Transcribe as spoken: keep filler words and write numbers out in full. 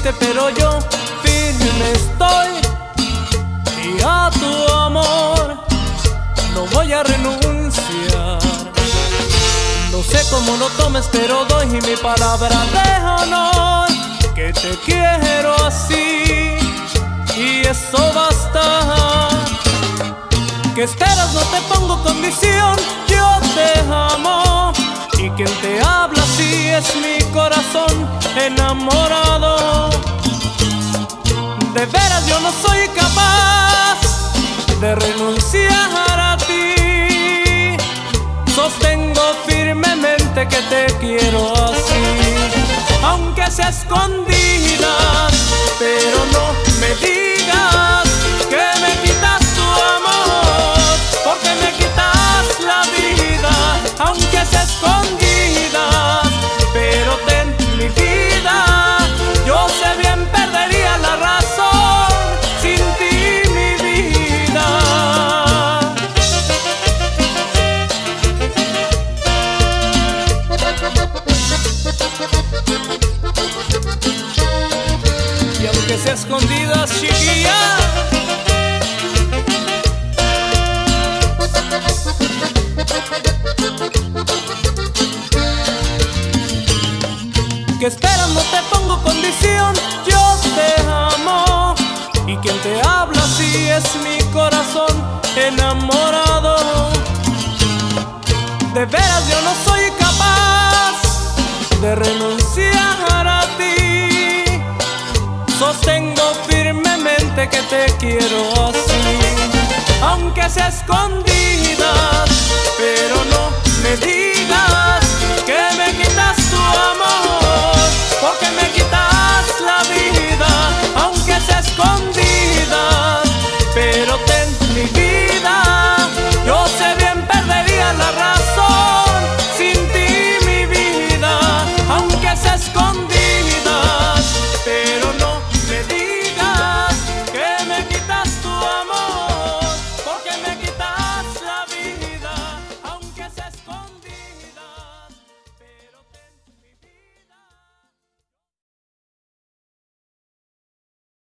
triste, pero yo firme estoy, y a tu amor no voy a renunciar. No sé cómo lo tomes, pero doy mi palabra de honor que te quiero así, y eso basta. ¿Qué esperas? No te pongo condición, yo te amo, y quien te habla así es mi corazón enamorado. De veras yo no soy capaz de renunciar a ti, sostengo firmemente que te quiero así, aunque sea escondida, pero no me digas que me quitas tu amor, porque me quitas la vida, aunque sea escondida, pero ten mi vida, yo sé bien perdería la razón sin ti, mi vida. Y aunque sea escondidas, chiquilla, ¿qué esperas? No te pongo condición, yo te amo, y quien te habla así es mi corazón enamorado. De veras yo no soy capaz de renunciar a ti, sostengo firmemente que te quiero así, aunque sea escondido.